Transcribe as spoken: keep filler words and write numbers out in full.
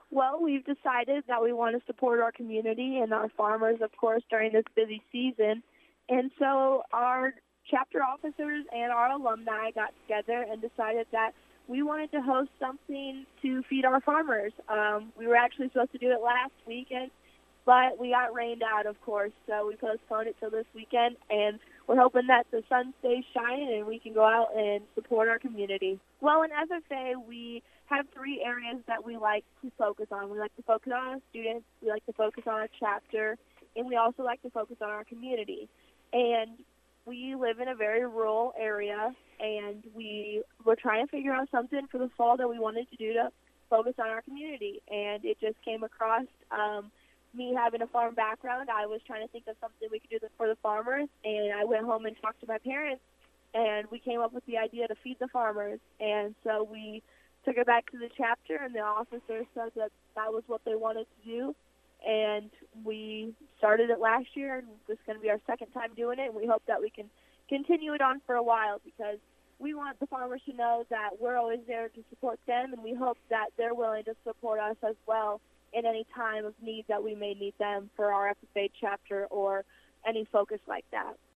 Well, we've decided that we want to support our community and our farmers, of course, during this busy season. And so our chapter officers and our alumni got together and decided that we wanted to host something to feed our farmers. Um, we were actually supposed to do it last weekend, but we got rained out, of course, so we postponed it till this weekend, and we're hoping that the sun stays shining and we can go out and support our community. Well, in S F A, we have three areas that we like to focus on. We like to focus on our students, we like to focus on our chapter, and we also like to focus on our community. And we live in a very rural area, and we were trying to figure out something for the fall that we wanted to do to focus on our community. And it just came across um, me having a farm background. I was trying to think of something we could do for the farmers, and I went home and talked to my parents, and we came up with the idea to feed the farmers. And so we took it back to the chapter, and the officer said that that was what they wanted to do. And we started it last year, and this is going to be our second time doing it, and we hope that we can continue it on for a while, because we want the farmers to know that we're always there to support them, and we hope that they're willing to support us as well in any time of need that we may need them for our F F A chapter or any focus like that.